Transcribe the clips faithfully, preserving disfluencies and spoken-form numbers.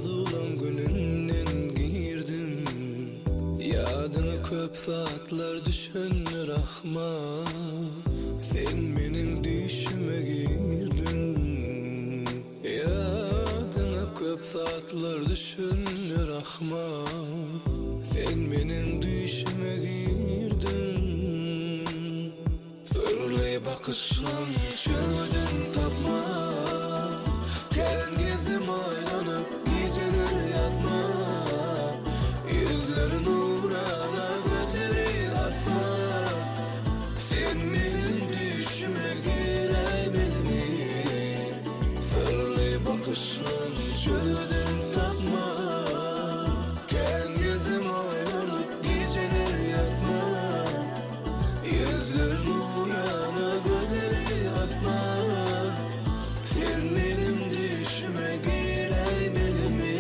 arzulan gününden girdim. Yadına köp saatler düşünür ahma. Sen benim düşüme girdin. Yadına köp saatler düşünür ahma. Sen benim düşüme girdin. Sırlı bakışın çölden tapma. Ken gezim aylanıp geceler yatma. Yüzlerin uğrana gözleri asma. Sen benim düşüme girebilmi. Sırlı bakışın çölden tapma. Ken gezim aylanıp geceler yatma. Yüzlerin uğrana gözleri asma. Sen benim düşüme girebilmi.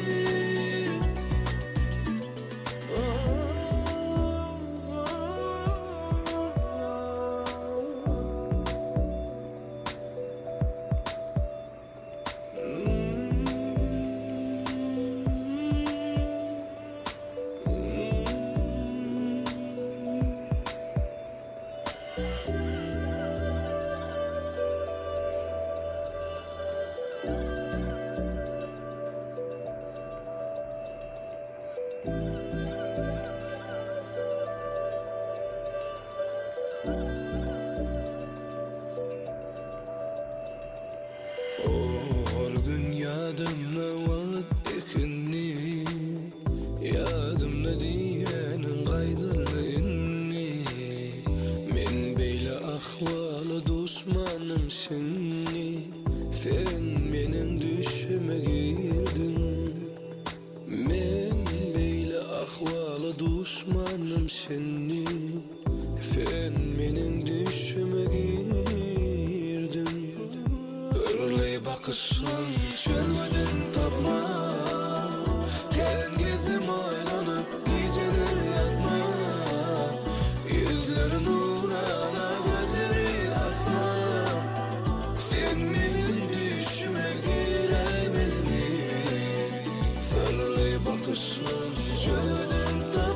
Ol gün yadımda vaat ekinni. Yadımda diyenin gaydırlı inni. Men beyle ahvalı düşmanım sinni. Sen benim düşüme girdin. Men beyle ahvalı düşmanım sinni. Sen benim düşüme girdin. Örley bakışın çölden tapma. Ken gezim aylanıp geceler yatma. Yüzlerin uğrana gözleri asma. Sen benim düşüme girebilmi. Sırlı bakışın çölden tapma.